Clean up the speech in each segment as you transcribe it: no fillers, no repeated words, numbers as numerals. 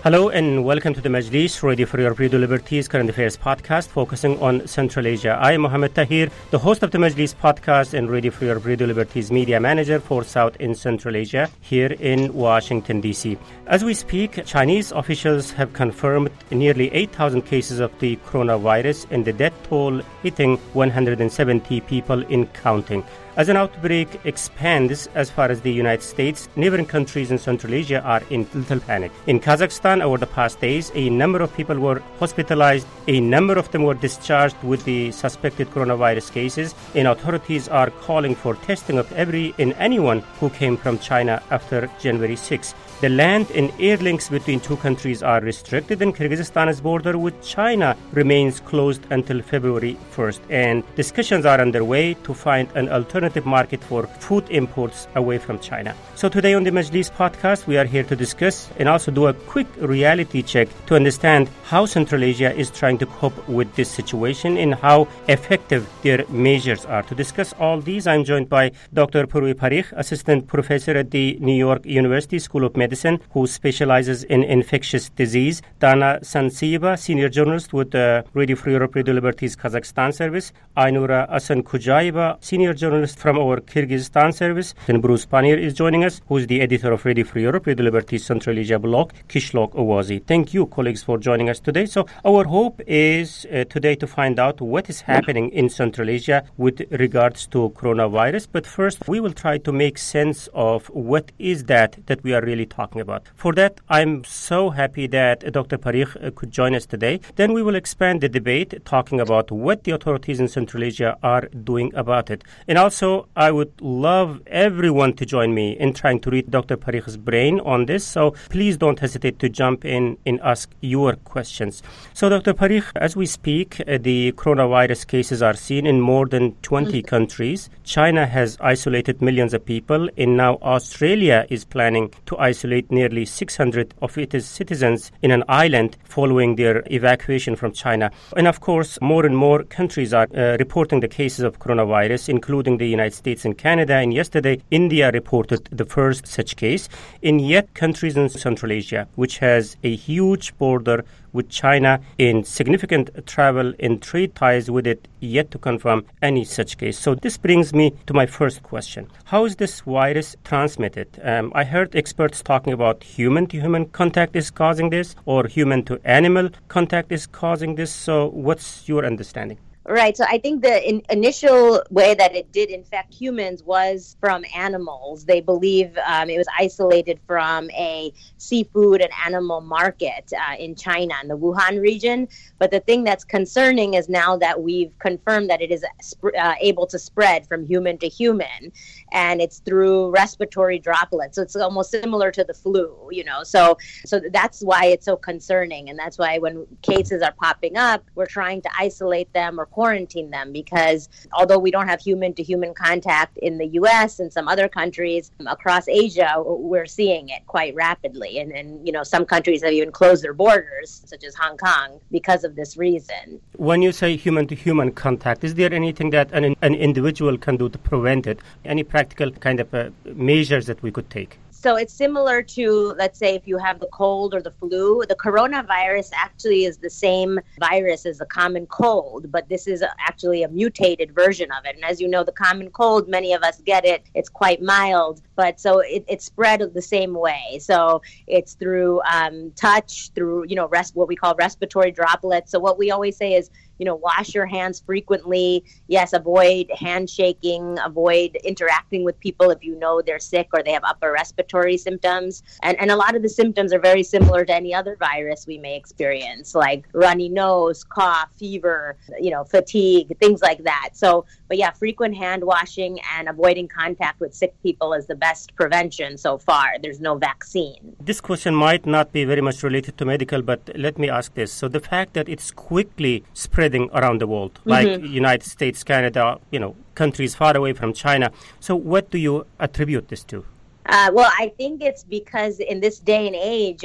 Hello and welcome to the Majlis, Radio for Your Radio Liberties Current Affairs podcast focusing on Central Asia. I am Mohammed Tahir, the host of the Majlis podcast and Radio for Your Radio Liberties media manager for South and Central Asia here in Washington, D.C. As we speak, Chinese officials have confirmed nearly 8,000 cases of the coronavirus and the death toll hitting 170 people in counting. As an outbreak expands as far as the United States, neighboring countries in Central Asia are in little panic. In Kazakhstan, over the past days, a number of people were hospitalized. A number of them were discharged with the suspected coronavirus cases, and authorities are calling for testing of every and anyone who came from China after January 6. The land and air links between two countries are restricted, and Kyrgyzstan's border with China remains closed until February 1st. And discussions are underway to find an alternative market for food imports away from China. So today on the Majlis podcast, we are here to discuss and also do a quick reality check to understand how Central Asia is trying to cope with this situation and how effective their measures are. To discuss all these, I'm joined by Dr. Purvi Parikh, Assistant Professor at the New York University School of Medicine, who specializes in infectious disease. Dana Sansieva, Senior Journalist with the Radio Free Europe Radio Liberties Kazakhstan Service. Ainura Asankujaeva, Senior Journalist from our Kyrgyzstan Service. And Bruce Panir is joining us, who is the editor of Radio Free Europe Radio Liberties Central Asia blog, Kishlok Owazi. Thank you, colleagues, for joining us today. So our hope is today to find out what is happening in Central Asia with regards to coronavirus. But first, we will try to make sense of what is that we are really talking about. For that, I'm so happy that Dr. Parikh could join us today. Then we will expand the debate, talking about what the authorities in Central Asia are doing about it. And also, I would love everyone to join me in trying to read Dr. Parikh's brain on this. So please don't hesitate to jump in and ask your questions. So, Dr. Parikh, as we speak, the coronavirus cases are seen in more than 20 countries. China has isolated millions of people, and now Australia is planning to isolate nearly 600 of its citizens in an island following their evacuation from China. And of course, more and more countries are reporting the cases of coronavirus, including the United States and Canada. And yesterday, India reported the first such case. And yet, countries in Central Asia, which has a huge border with China and significant travel and trade ties with it, yet to confirm any such case. So this brings me to my first question. How is this virus transmitted? I heard experts talking about human-to-human contact is causing this, or human-to-animal contact is causing this. So what's your understanding? Right. So I think the initial way that it did infect humans was from animals. They believe it was isolated from a seafood and animal market in China, in the Wuhan region. But the thing that's concerning is now that we've confirmed that it is able to spread from human to human, and it's through respiratory droplets. So it's almost similar to the flu, So that's why it's so concerning. And that's why when cases are popping up, we're trying to isolate them or quarantine them, because although we don't have human-to-human contact in the U.S. and some other countries across Asia, we're seeing it quite rapidly. And some countries have even closed their borders, such as Hong Kong, because of this reason. When you say human-to-human contact, is there anything that an individual can do to prevent it? Any practical kind of measures that we could take? So it's similar to, let's say, if you have the cold or the flu. The coronavirus actually is the same virus as the common cold, but this is actually a mutated version of it. And as you know, the common cold, many of us get it. It's quite mild, but so it's spread the same way. So it's through touch, through, what we call respiratory droplets. So what we always say is, wash your hands frequently. Yes, avoid handshaking, avoid interacting with people if you know they're sick or they have upper respiratory symptoms. And a lot of the symptoms are very similar to any other virus we may experience, like runny nose, cough, fever, fatigue, things like that. So, but yeah, frequent hand washing and avoiding contact with sick people is the best prevention so far. There's no vaccine. This question might not be very much related to medical, but let me ask this. So the fact that it's quickly spreading around the world, like United States, Canada, countries far away from China. So what do you attribute this to? Well, I think it's because in this day and age,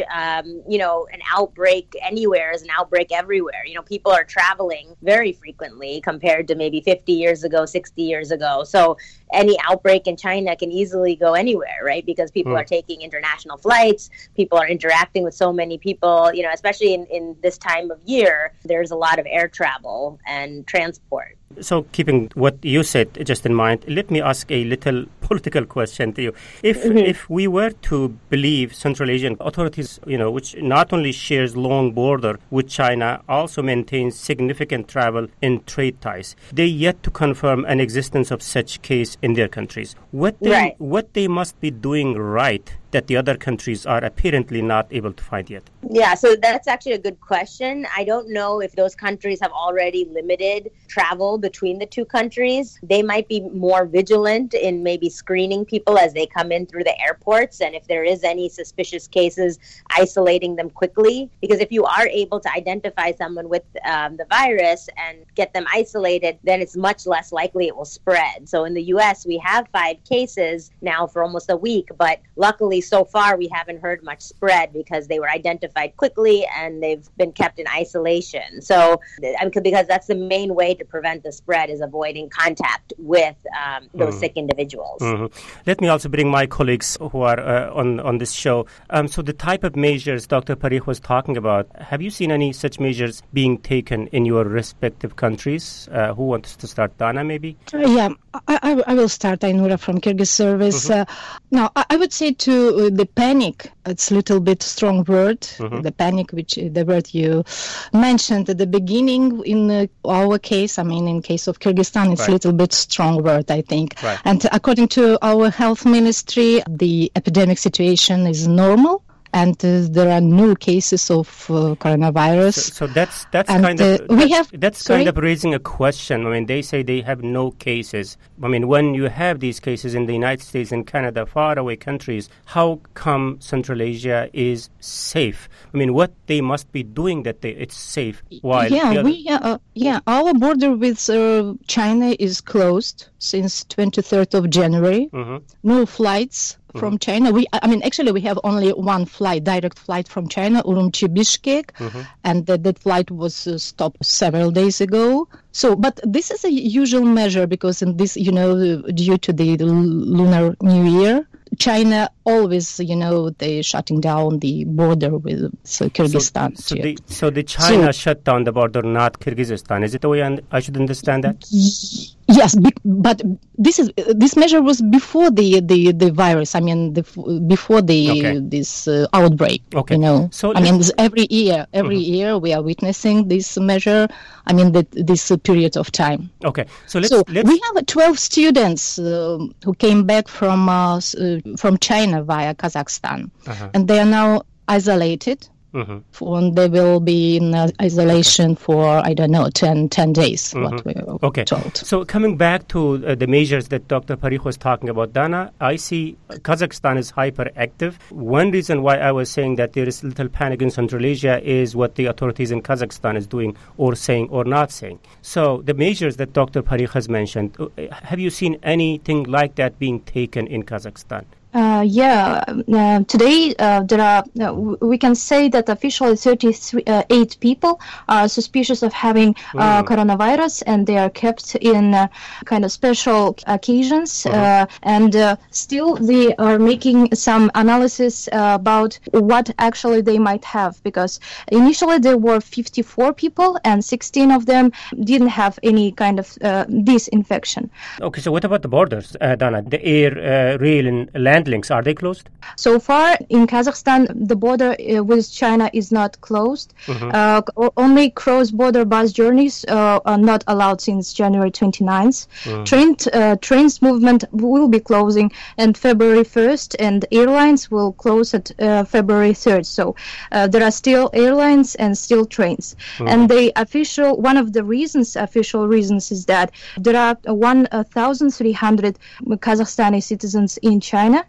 an outbreak anywhere is an outbreak everywhere. People are traveling very frequently compared to maybe 50 years ago, 60 years ago. So any outbreak in China can easily go anywhere, right? Because people are taking international flights, people are interacting with so many people, especially in this time of year, there's a lot of air travel and transport. So keeping what you said just in mind, let me ask a little political question to you. If we were to believe Central Asian authorities, which not only shares long border with China, also maintains significant travel and trade ties, they yet to confirm an existence of such case in their countries. What they must be doing right that the other countries are apparently not able to find yet? Yeah, so that's actually a good question. I don't know if those countries have already limited travel between the two countries. They might be more vigilant in maybe screening people as they come in through the airports, and if there is any suspicious cases, isolating them quickly. Because if you are able to identify someone with the virus and get them isolated, then it's much less likely it will spread. So in the U.S., we have 5 cases now for almost a week, but luckily so far we haven't heard much spread because they were identified quickly and they've been kept in isolation. So because that's the main way to prevent the spread is avoiding contact with those sick individuals. Let me also bring my colleagues who are on this show. So the type of measures Dr. Parikh was talking about, have you seen any such measures being taken in your respective countries? Who wants to start? Dana, maybe? I will start. Ainura from Kyrgyz Service. Now, I would say to the panic, it's a little bit strong word, the panic, which the word you mentioned at the beginning in our case, in case of Kyrgyzstan, it's a little bit strong word, I think. Right. And according to our health ministry, the epidemic situation is normal. And there are no cases of coronavirus. So that's kind of raising a question. They say they have no cases. When you have these cases in the United States and Canada, faraway countries, how come Central Asia is safe? What they must be doing that it's safe. While our border with China is closed since 23rd of January. No flights from China. We have only one direct flight from China, Urumqi-Bishkek, and that flight was stopped several days ago. So, but this is a usual measure because in this, due to the Lunar New Year, China always, they shutting down the border with Kyrgyzstan. So the China shut down the border, not Kyrgyzstan. Is it the way I should understand that? Yes, but this measure was before the virus. Before this outbreak. Okay. So every year we are witnessing this measure. This period of time. Okay. So we have 12 students who came back from China via Kazakhstan, and they are now isolated. And they will be in isolation for, 10 days, what we were told. So coming back to the measures that Dr. Parikh was talking about, Dana, I see Kazakhstan is hyperactive. One reason why I was saying that there is little panic in Central Asia is what the authorities in Kazakhstan is doing or saying or not saying. So the measures that Dr. Parikh has mentioned, have you seen anything like that being taken in Kazakhstan? Today there are. We can say that officially 38 people are suspicious of having coronavirus, and they are kept in kind of special occasions. And still, they are making some analysis about what actually they might have, because initially there were 54 people, and 16 of them didn't have any kind of this infection. Okay, so what about the borders, Dana? The air, rail, and land links, are they closed? So far in Kazakhstan, the border with China is not closed. Only cross-border bus journeys are not allowed since January 29th. Trains movement will be closing on February 1st, and airlines will close at February 3rd. So there are still airlines and still trains. And one of the official reasons is that there are 1,300 Kazakhstani citizens in China,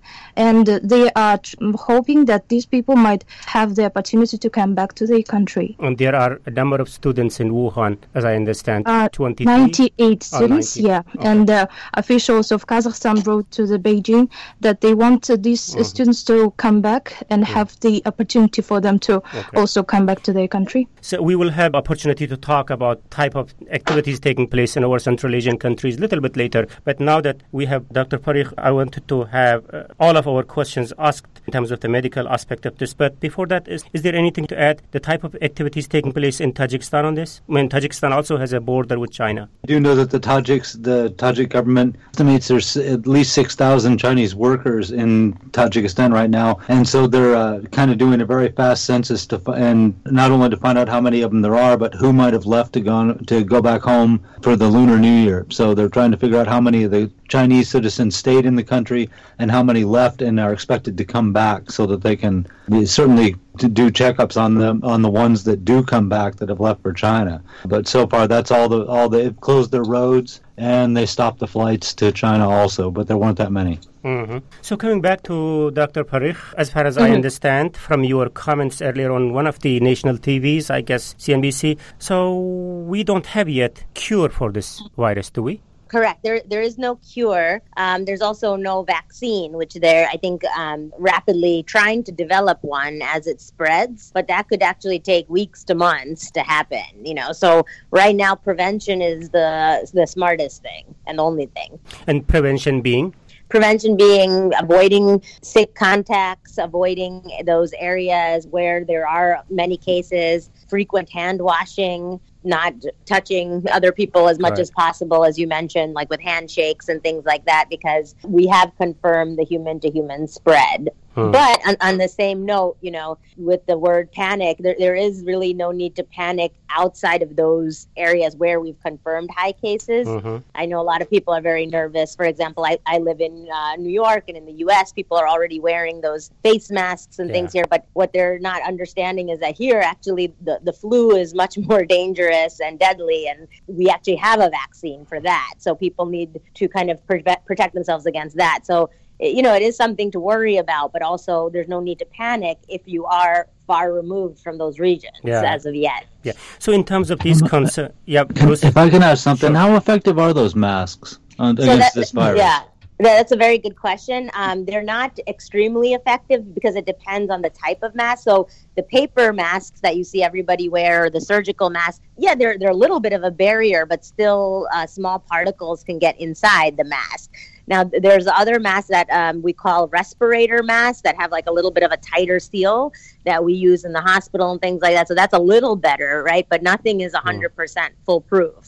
and they are hoping that these people might have the opportunity to come back to their country. And there are a number of students in Wuhan, as I understand, 23? 98 students, 90. Yeah. Okay. And officials of Kazakhstan wrote to the Beijing that they want these students to come back and have the opportunity for them to also come back to their country. So we will have opportunity to talk about type of activities taking place in our Central Asian countries a little bit later. But now that we have Dr. Parikh, I wanted to have all of our questions asked in terms of the medical aspect of this. But before that, is there anything to add, the type of activities taking place in Tajikistan on this? I mean, Tajikistan also has a border with China. I do know that the Tajik government estimates there's at least 6,000 Chinese workers in Tajikistan right now. And so they're kind of doing a very fast census and not only to find out how many of them there are, but who might have left to go back home for the Lunar New Year. So they're trying to figure out how many of the Chinese citizens stayed in the country and how many left and are expected to come back, so that they can certainly do checkups on the ones that do come back that have left for China. But so far, that's all they've closed their roads and they stopped the flights to China also, but there weren't that many. Mm-hmm. So coming back to Dr. Parikh, as far as I understand from your comments earlier on one of the national TVs, I guess CNBC, so we don't have yet cure for this virus, do we? Correct. There is no cure. There's also no vaccine, which they're, I think, rapidly trying to develop one as it spreads. But that could actually take weeks to months to happen, So right now, prevention is the smartest thing and the only thing. And prevention being? Prevention being avoiding sick contacts, avoiding those areas where there are many cases, frequent hand washing, not touching other people as much as possible, as you mentioned, like with handshakes and things like that, because we have confirmed the human-to-human spread. But on the same note, with the word panic, there is really no need to panic outside of those areas where we've confirmed high cases. I know a lot of people are very nervous. For example, I live in New York, and in the U.S., people are already wearing those face masks and things here. But what they're not understanding is that here, actually, the flu is much more dangerous and deadly, and we actually have a vaccine for that. So people need to kind of protect themselves against that. So it is something to worry about, but also there's no need to panic if you are far removed from those regions as of yet. Yeah. So in terms of these concerns, if I can ask something, how effective are those masks against this virus? Yeah. That's a very good question. They're not extremely effective because it depends on the type of mask. So the paper masks that you see everybody wear, or the surgical masks, they're a little bit of a barrier, but still small particles can get inside the mask. Now, there's other masks that we call respirator masks that have like a little bit of a tighter seal that we use in the hospital and things like that. So that's a little better, right? But nothing is 100% foolproof,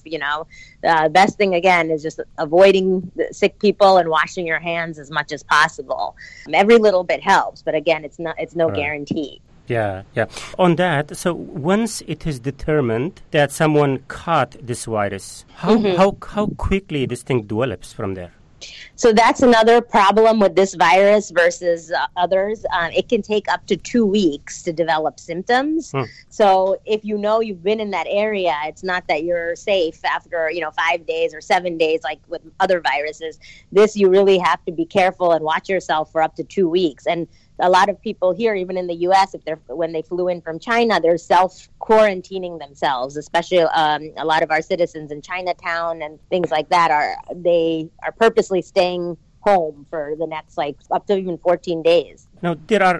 The best thing, again, is just avoiding the sick people and washing your hands as much as possible. Every little bit helps, but again, it's no guarantee. Yeah. On that, so once it is determined that someone caught this virus, how quickly this thing develops from there? So that's another problem with this virus versus others. It can take up to 2 weeks to develop symptoms. So if you've been in that area, it's not that you're safe after 5 days or 7 days like with other viruses. This, you really have to be careful and watch yourself for up to 2 weeks. And a lot of people here, even in the U.S., when they flew in from China, they're self-quarantining themselves. Especially a lot of our citizens in Chinatown and things like that are purposely staying home for the next up to even 14 days. Now, there are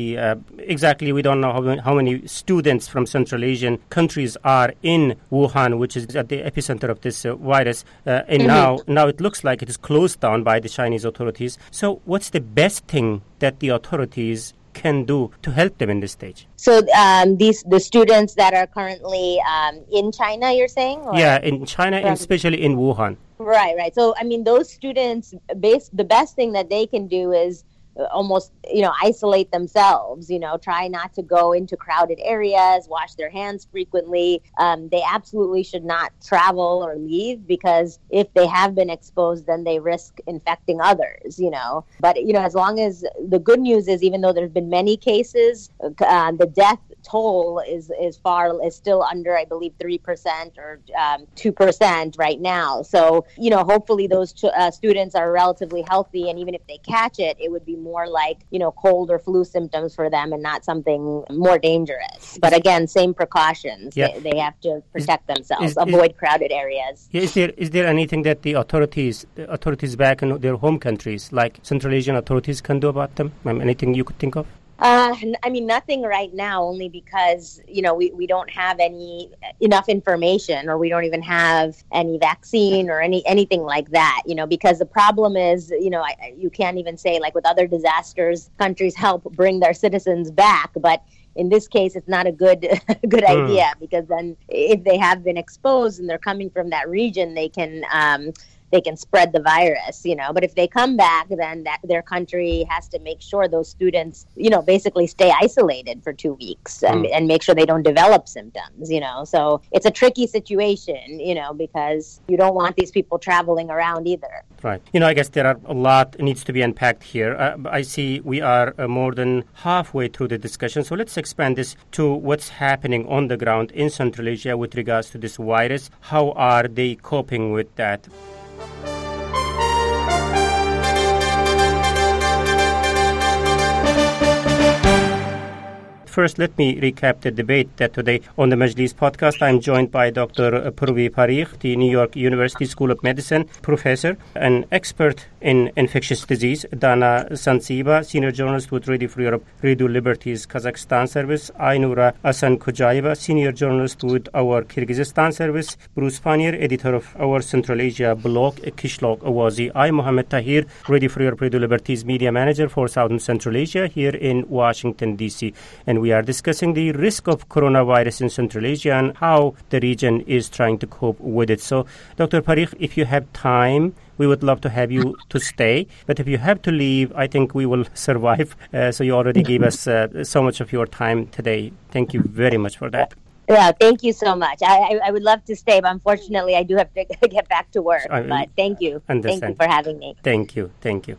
exactly, we don't know how many students from Central Asian countries are in Wuhan, which is at the epicenter of this virus. And now it looks like it is closed down by the Chinese authorities. So what's the best thing that the authorities can do to help them in this stage? So the students that are currently in China, you're saying? Or? Yeah, in China, and especially in Wuhan. Right. So, those students, the best thing that they can do is almost, isolate themselves, try not to go into crowded areas, wash their hands frequently. They absolutely should not travel or leave, because if they have been exposed, then they risk infecting others, But, as long as the good news is, even though there's been many cases, the death toll is still under, I believe, 3% or 2% right now. So, hopefully those students are relatively healthy, and even if they catch it, it would be more like, cold or flu symptoms for them and not something more dangerous. But again, same precautions. Yeah. They have to protect themselves, avoid crowded areas. Yeah, is there anything that the authorities back in their home countries, like Central Asian authorities, can do about them? Anything you could think of? Nothing right now, only because, we don't have enough information, or we don't even have any vaccine or anything like that, because the problem is, you can't even say, like with other disasters, countries help bring their citizens back, but in this case, it's not a good idea, because then if they have been exposed and they're coming from that region, they can spread the virus, But if they come back, then their country has to make sure those students, basically stay isolated for 2 weeks and make sure they don't develop symptoms, So it's a tricky situation, because you don't want these people traveling around either. Right. I guess there are a lot needs to be unpacked here. I see we are more than halfway through the discussion, so let's expand this to what's happening on the ground in Central Asia with regards to this virus. How are they coping with that? First, let me recap the debate that today on the Majlis podcast. I'm joined by Dr. Purvi Parikh, the New York University School of Medicine professor, an expert in infectious disease, Dana Santsiba, senior journalist with Radio Free Europe, Radio Liberty's Kazakhstan service, Aynura Asankujayeva, senior journalist with our Kyrgyzstan service, Bruce Panier, editor of our Central Asia blog, Kishlok Awazi. I'm Mohammed Tahir, Radio Free Europe, Radio Liberty's media manager for Southern Central Asia here in Washington, D.C. And we are discussing the risk of coronavirus in Central Asia and how the region is trying to cope with it. So, Dr. Parikh, if you have time, we would love to have you to stay. But if you have to leave, I think we will survive. So you already gave us so much of your time today. Thank you very much for that. Yeah, thank you so much. I would love to stay, but unfortunately I do have to get back to work. But thank you. Understand. Thank you for having me. Thank you.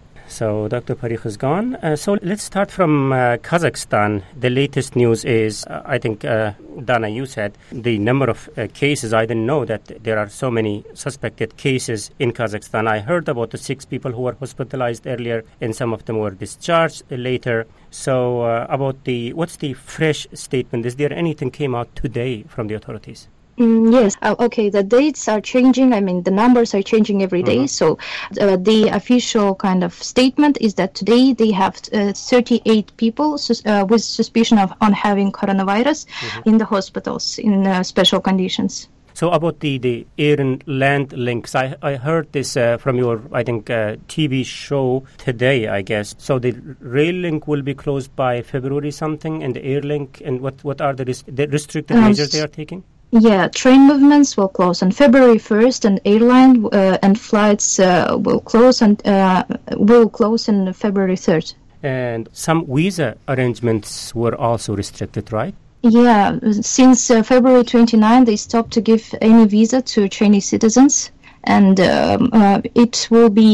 So Dr. Parikh is gone. So let's start from Kazakhstan. The latest news is, I think, Dana, you said, the number of cases. I didn't know that there are so many suspected cases in Kazakhstan. I heard about the 6 people who were hospitalized earlier, and some of them were discharged later. So what's the fresh statement? Is there anything came out today from the authorities? Yes. Okay. The dates are changing. The numbers are changing every day. So the official kind of statement is that today they have 38 people with suspicion on having coronavirus in the hospitals in special conditions. So about the air and land links, I heard this from your, I think, TV show today, I guess. So the rail link will be closed by February something, and the air link, and what are the restricted measures they are taking? Yeah, train movements will close on February 1st, and airline and flights will close on February 3rd. And some visa arrangements were also restricted, right? Yeah, since February 29, they stopped to give any visa to Chinese citizens, and it's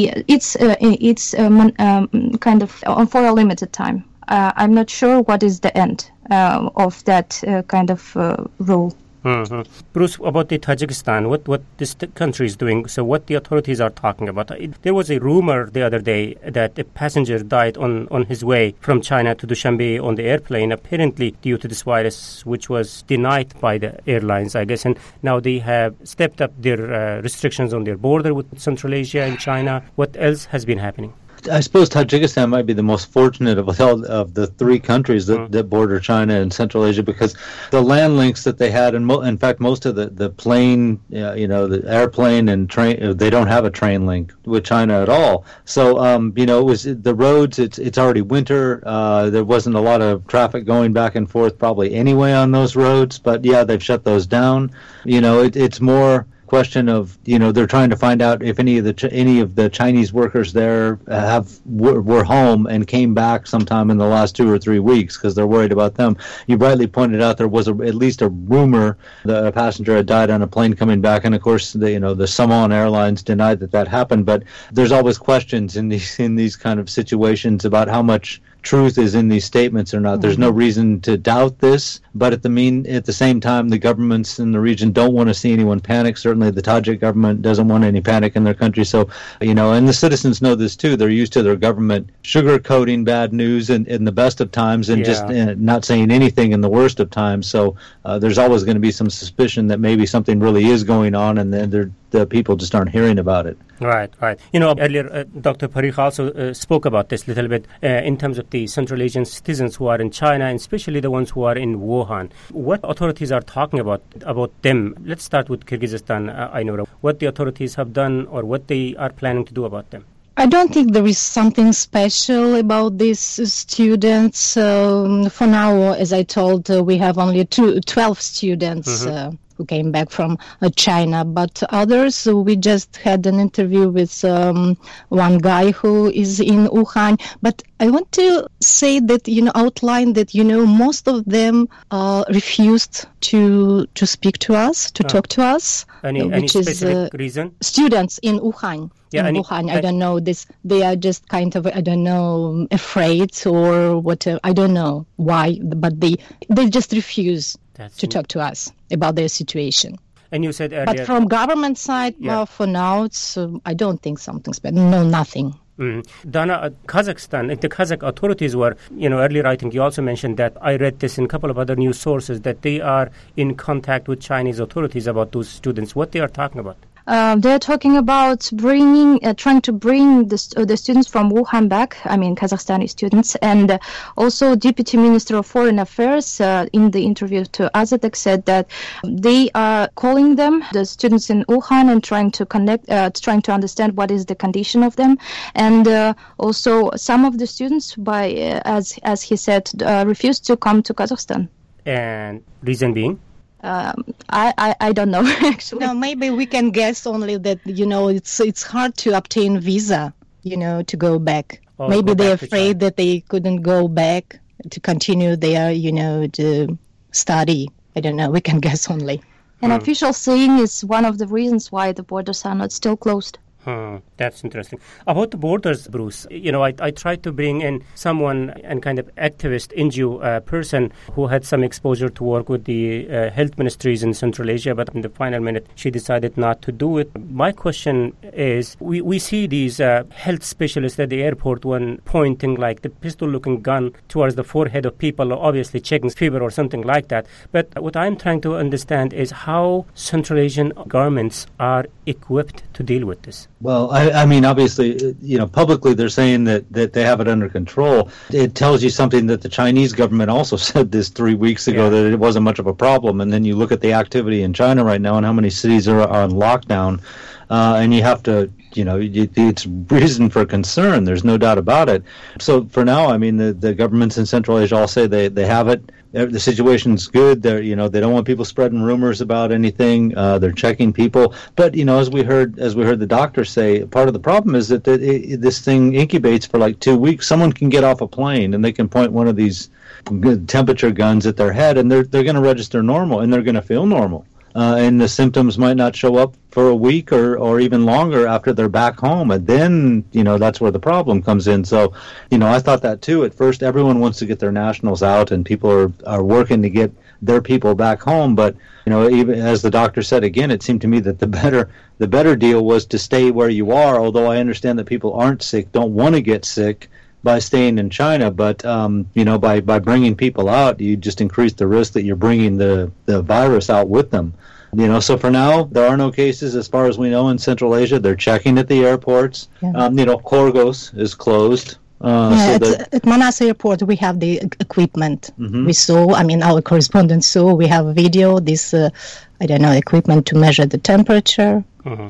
kind of for a limited time. I'm not sure what is the end of that kind of rule. Mm-hmm. Bruce, about the Tajikistan, what this country is doing, so what the authorities are talking about. There was a rumor the other day that a passenger died on his way from China to Dushanbe on the airplane, apparently due to this virus, which was denied by the airlines, I guess. And now they have stepped up their restrictions on their border with Central Asia and China. What else has been happening? I suppose Tajikistan might be the most fortunate of all of the 3 countries that border China and Central Asia, because the land links that they had, and in fact, most of the plane, the airplane and train, they don't have a train link with China at all. So, it was the roads. It's already winter. There wasn't a lot of traffic going back and forth probably anyway on those roads. But yeah, they've shut those down. It's more question of they're trying to find out if any of the Chinese workers there were home and came back sometime in the last 2 or 3 weeks, because they're worried about them. You rightly pointed out there was at least a rumor that a passenger had died on a plane coming back, and of course the Saman Airlines denied that happened. But there's always questions in these kind of situations about how much truth is in these statements or not. There's no reason to doubt this, but at the same time, the governments in the region don't want to see anyone panic. Certainly the Tajik government doesn't want any panic in their country. So, and the citizens know this too. They're used to their government sugarcoating bad news in the best of times and just not saying anything in the worst of times. So there's always going to be some suspicion that maybe something really is going on, and then the people just aren't hearing about it. Right. Earlier Dr. Parikh also spoke about this a little bit in terms of the Central Asian citizens who are in China, and especially the ones who are in Wuhan. What authorities are talking about them? Let's start with Kyrgyzstan, Aynura. What the authorities have done or what they are planning to do about them? I don't think there is something special about these students. For now, as I told, we have only 12 students who came back from China, but others, we just had an interview with one guy who is in Wuhan. But I want to say that, outline that, most of them refused to speak to us, to talk to us. Any specific reason? Students in Wuhan. Wuhan, I don't know this. They are just kind of, afraid or whatever. I don't know why, but they just refuse to talk to us about their situation. And you said earlier... But from government side, for now, I don't think something's bad. No, nothing. Dana, Kazakhstan, the Kazakh authorities were, earlier I think you also mentioned that, I read this in a couple of other news sources, that they are in contact with Chinese authorities about those students. What they are talking about? They're talking about trying to bring the students from Wuhan back, Kazakhstani students, and also Deputy Minister of Foreign Affairs in the interview to Azatek said that they are calling them, the students in Wuhan, and trying to understand what is the condition of them, and also some of the students, as he said, refused to come to Kazakhstan. And reason being? I don't know, actually. No, maybe we can guess only that, it's hard to obtain visa, to go back. Maybe they're afraid that they couldn't go back to continue their, to study. I don't know. We can guess only. An official saying is one of the reasons why the borders are not still closed. That's interesting. About the borders, Bruce, I tried to bring in someone and kind of activist, NGO person who had some exposure to work with the health ministries in Central Asia, but in the final minute, she decided not to do it. My question is, we see these health specialists at the airport when pointing like the pistol-looking gun towards the forehead of people, obviously checking fever or something like that. But what I'm trying to understand is how Central Asian governments are equipped to deal with this. Well, obviously, publicly they're saying that they have it under control. It tells you something that the Chinese government also said this 3 weeks ago, that it wasn't much of a problem. And then you look at the activity in China right now and how many cities are on lockdown, and you have to, it's reason for concern. There's no doubt about it. So for now, the governments in Central Asia all say they have it. The situation's good. They don't want people spreading rumors about anything. They're checking people. But as we heard the doctor say, part of the problem is that this thing incubates for like 2 weeks. Someone can get off a plane and they can point one of these temperature guns at their head, and they're going to register normal and they're going to feel normal. And the symptoms might not show up for a week or even longer after they're back home. And then, that's where the problem comes in. So, I thought that too. At first, everyone wants to get their nationals out and people are working to get their people back home. But, even as the doctor said again, it seemed to me that the better deal was to stay where you are. Although I understand that people aren't sick, don't want to get sick by staying in China, but by bringing people out, you just increase the risk that you're bringing the virus out with them. So for now, there are no cases as far as we know in Central Asia. They're checking at the airports. Korgos is closed. At Manas Airport, we have the equipment. We saw, our correspondent saw, we have a video, this, equipment to measure the temperature.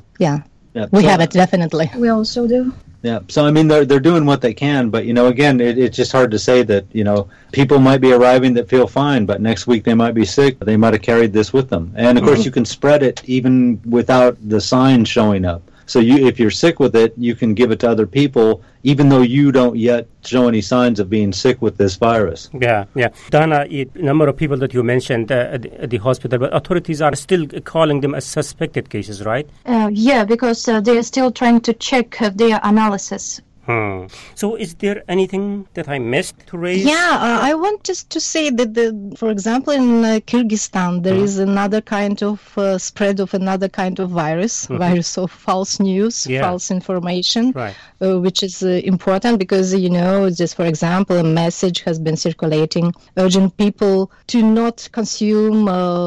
We have it, definitely. We also do. Yeah, so they're doing what they can, but again, it's just hard to say that people might be arriving that feel fine, but next week they might be sick. They might have carried this with them, and of course you can spread it even without the signs showing up. So if you're sick with it, you can give it to other people, even though you don't yet show any signs of being sick with this virus. Yeah. Dana, a number of people that you mentioned at the hospital, but authorities are still calling them as suspected cases, right? Because they are still trying to check their analysis. So is there anything that I missed to raise? Yeah, I want just to say that, for example, in Kyrgyzstan, there is another kind of spread of another kind of virus of false news, false information, which is important because, just for example, a message has been circulating urging people to not consume,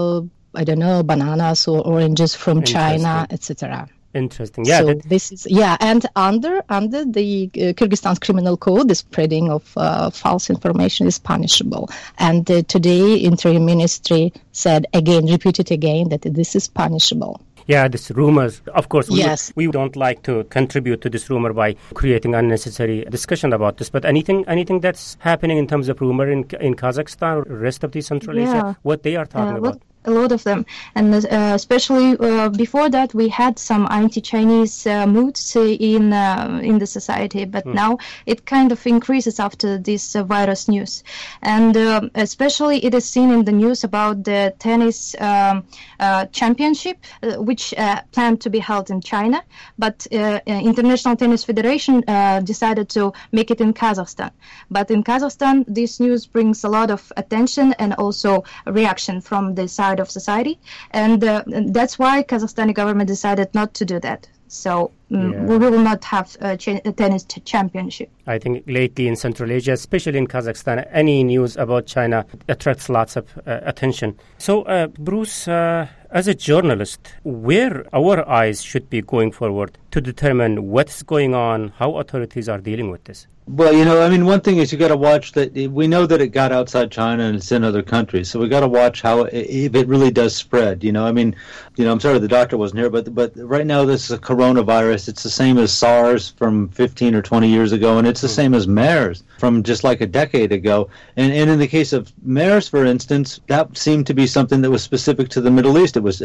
bananas or oranges from China, etc. Interesting. Yeah. So this is and under the Kyrgyzstan's criminal code, the spreading of false information is punishable. And today, Interior Ministry repeated again that this is punishable. Yeah, this rumors. Of course, we don't like to contribute to this rumor by creating unnecessary discussion about this. But anything that's happening in terms of rumor in Kazakhstan or the rest of the Central Asia, what they are talking about? A lot of them, and especially before that, we had some anti-Chinese moods in the society, but now it kind of increases after this virus news, and especially it is seen in the news about the tennis championship, which planned to be held in China, but International Tennis Federation decided to make it in Kazakhstan. But in Kazakhstan, this news brings a lot of attention and also reaction from the side of society, and that's why Kazakhstani government decided not to do that. So we will not have a tennis championship. I think lately in Central Asia, especially in Kazakhstan, any news about China attracts lots of attention. So, Bruce, as a journalist, where our eyes should be going forward to determine what's going on, how authorities are dealing with this? Well, one thing is you got to watch that. We know that it got outside China and it's in other countries, so we got to watch if it really does spread. I'm sorry the doctor wasn't here, but right now this is a coronavirus. It's the same as SARS from 15 or 20 years ago, and it's the same as MERS from just like a decade ago. And in the case of MERS, for instance, that seemed to be something that was specific to the Middle East. It was,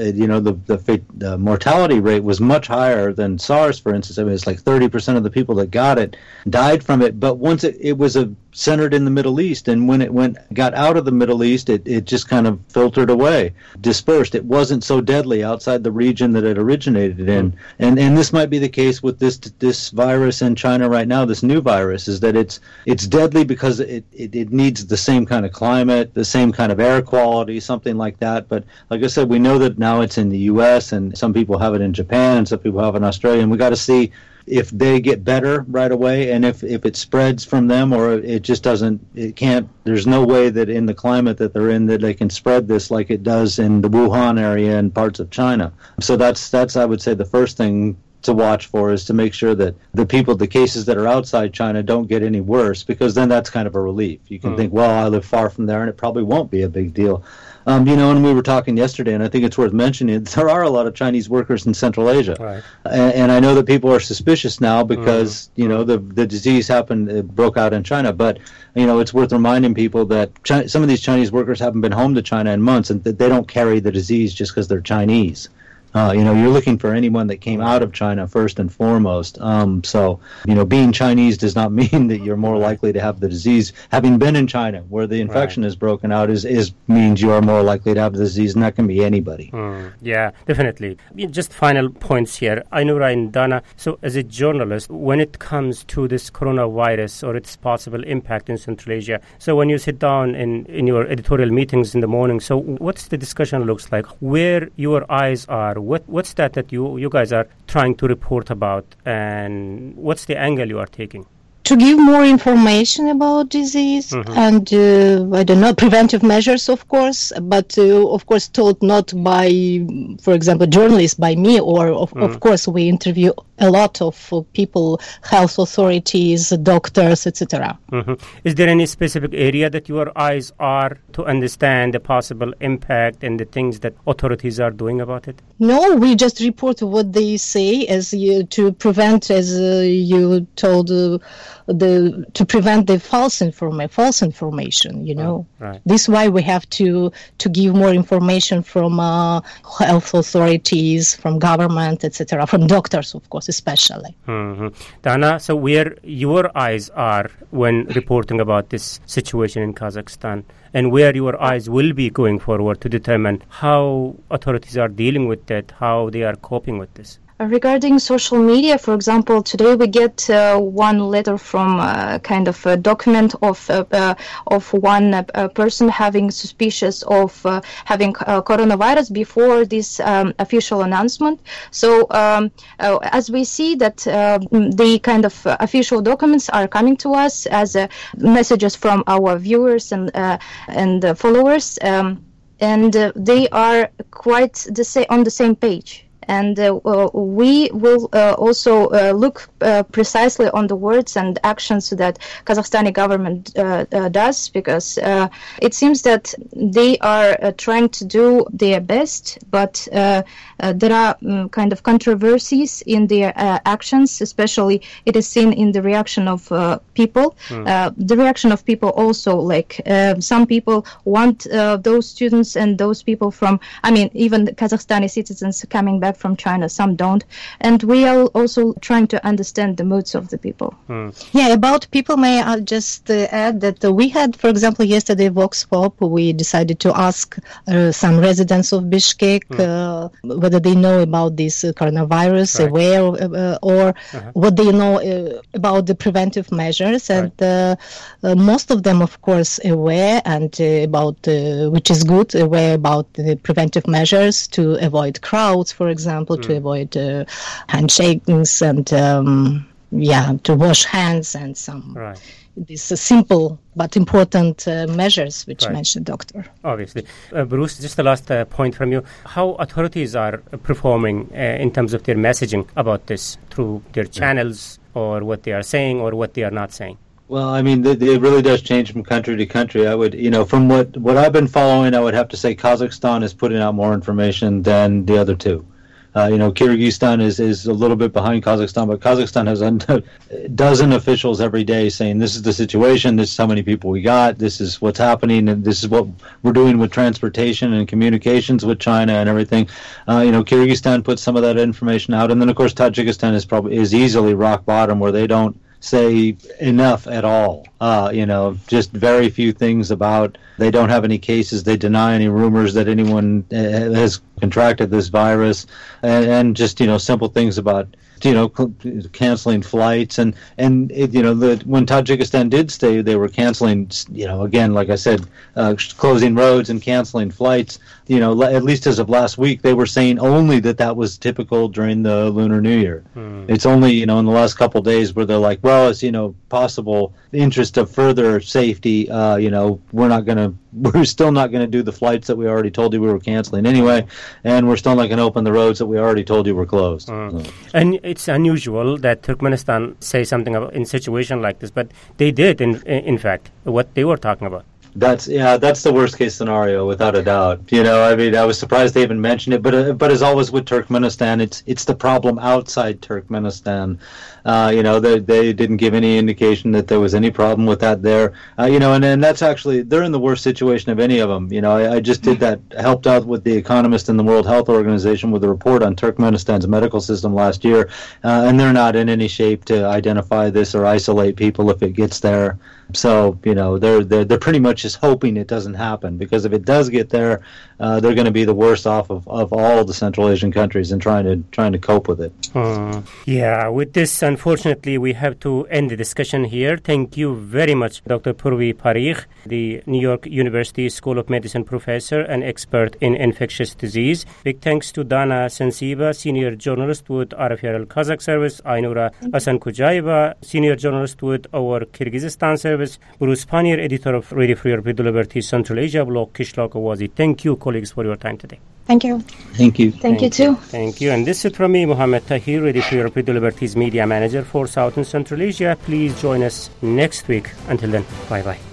the mortality rate was much higher than SARS, for instance. I mean, it's like 30% of the people that got it died from it. But once it was centered in the Middle East, and when it got out of the Middle East, it just kind of filtered away, dispersed. It wasn't so deadly outside the region that it originated in. And this might be the case with this virus in China right now, this new virus, is that it's deadly because it needs the same kind of climate, the same kind of air quality, something like that. But like I said, we know that now it's in the U.S., and some people have it in Japan, and some people have it in Australia, and we got to see if they get better right away, and if it spreads from them, or it just there's no way that in the climate that they're in that they can spread this like it does in the Wuhan area and parts of China. So that's I would say the first thing to watch for is to make sure that the cases that are outside China don't get any worse, because then that's kind of a relief. You can think, well, I live far from there and it probably won't be a big deal. And we were talking yesterday, and I think it's worth mentioning, there are a lot of Chinese workers in Central Asia. Right. And I know that people are suspicious now because, the disease broke out in China. But, it's worth reminding people that some of these Chinese workers haven't been home to China in months, and that they don't carry the disease just because they're Chinese. You're looking for anyone that came out of China first and foremost. Being Chinese does not mean that you're more likely to have the disease. Having been in China, where the infection is broken out, means you are more likely to have the disease, and that can be anybody. Yeah, definitely. Just final points here. Ainura and Dana, so as a journalist, when it comes to this coronavirus or its possible impact in Central Asia, so when you sit down in your editorial meetings in the morning, so what's the discussion looks like? Where your eyes are? What's that you guys are trying to report about, and what's the angle you are taking? To give more information about disease and, preventive measures, of course, but of course told not by, for example, journalists, by me, or of course we interview a lot of people, health authorities, doctors, etc. Is there any specific area that your eyes are to understand the possible impact and the things that authorities are doing about it? No, we just report what they say to prevent, as you told, to prevent the false information. Right. This is why we have to give more information from health authorities, from government, etc., from doctors, of course, especially. Dana, so where your eyes are when reporting about this situation in Kazakhstan, and where your eyes will be going forward to determine how authorities are dealing with that, how they are coping with this? Regarding social media, for example, today we get one letter from kind of a document of one person having suspicious of having coronavirus before this official announcement. So as we see that the kind of official documents are coming to us as messages from our viewers and followers, and they are quite on the same page. And we will also look precisely on the words and actions that Kazakhstani government does, because it seems that they are trying to do their best, but there are kind of controversies in their actions, especially it is seen in the reaction of people. The reaction of people also, like some people want those students and those people from, even Kazakhstani citizens coming back from China, some don't. And we are also trying to understand the moods of the people. Yeah, about people, may I just add that we had, for example, yesterday Vox Pop, we decided to ask some residents of Bishkek whether they know about this coronavirus, aware or what they know about the preventive measures. And most of them, of course, aware and about, which is good, aware about the preventive measures to avoid crowds, for example, to avoid handshakings and to wash hands and some these simple but important measures which mentioned doctor. Obviously. Bruce, just the last point from you. How authorities are performing in terms of their messaging about this through their channels, or what they are saying or what they are not saying? Well, it really does change from country to country. I would, from what I've been following, I would have to say Kazakhstan is putting out more information than the other two. Kyrgyzstan is a little bit behind Kazakhstan, but Kazakhstan has a dozen officials every day saying this is the situation, this is how many people we got, this is what's happening, and this is what we're doing with transportation and communications with China and everything. Kyrgyzstan puts some of that information out, and then of course Tajikistan is easily rock bottom, where they don't say enough at all. Just very few things about, they don't have any cases, they deny any rumors that anyone has contracted this virus, and just, simple things about, canceling flights, and when Tajikistan did stay, they were canceling, again, like I said, closing roads and canceling flights. At least as of last week, they were saying only that was typical during the Lunar New Year. It's only, in the last couple of days where they're like, well, it's, possible interest of further safety, we're still not going to do the flights that we already told you we were canceling anyway, and we're still not going to open the roads that we already told you were closed. And it's unusual that Turkmenistan say something about in a situation like this, but they did, in fact, what they were talking about. That's the worst case scenario, without a doubt. I was surprised they even mentioned it, but as always with Turkmenistan, it's the problem outside Turkmenistan. They didn't give any indication that there was any problem with that there. And that's actually, they're in the worst situation of any of them. I just helped out with The Economist and the World Health Organization with a report on Turkmenistan's medical system last year, and they're not in any shape to identify this or isolate people if it gets there. So, they're pretty much just hoping it doesn't happen, because if it does get there, they're going to be the worst off of all the Central Asian countries and trying to cope with it. Yeah, with this, unfortunately, we have to end the discussion here. Thank you very much, Dr. Purvi Parikh, the New York University School of Medicine professor and expert in infectious disease. Big thanks to Dana Sensiba, senior journalist with RFRL Kazakh service, Aynura Asankujayeva, senior journalist with our Kyrgyzstan service, Bruce Panir, editor of Radio Free Europe Liberty Central Asia blog, Kishlock Awazi. Thank you, colleagues, for your time today. Thank you. Thank you. Thank you too. Thank you. And this is from me, Mohammed Tahir, Radio Free Europe Liberty's media manager for South and Central Asia. Please join us next week. Until then, bye-bye.